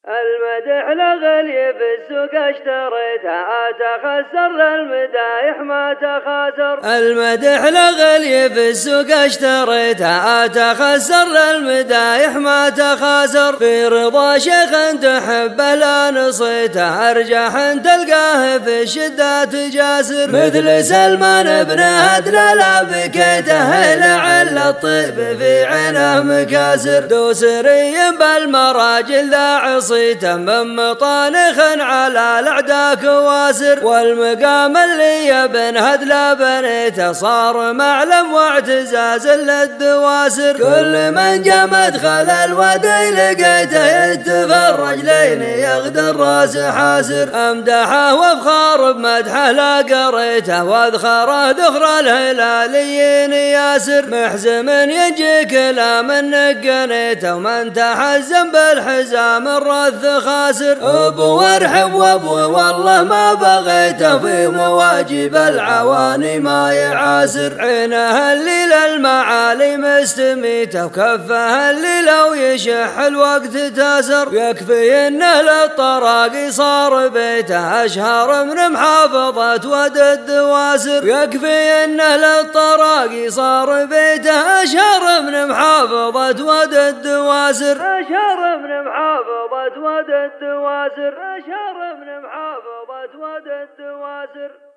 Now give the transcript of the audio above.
المدح لغلي في السوق اشتريتها اتخسر المدايح ما تخاسر. المدح لغلي في السوق اشتريتها اتخسر المدايح ما تخاسر. في رضا شيخ تحبه لا نصيته ارجح تلقاه في الشدة جاسر. مثل سلمان بن هدلة لا بكيته لعل الطيب في عينه مكاسر. دوسري بالمراجل ذا عصيته من مطانخ على الاعداء كواسر. والمقام اللي بن هدلة بنيته صار معلم واعتزاز للدواسر. كل من جا مدخل الودي لقيته يتفرج لين يغدى الراس حاسر. امدحه وافخار بمدحه لا قريته واذخره ذخر الهلاليين ياسر. محزم يجي كلام نقنيته ومن تحزم بالحزام الرث خاسر. ابو ارحب وابو والله ما بغيته في مواجب العواني ما يعاسر. عينه اللي للمعالي مستميته وكفه اللي لو يشح الوقت تاسر. يكفي انه للطراقي صار بيته اشهر من محافظة ود الدواسر. يكفي انه للطراقي صار بيته اشهر من محافظة ود الدواسر. اشهر من محافظة ود الدواسر. اشهر من محافظة ود الدواسر.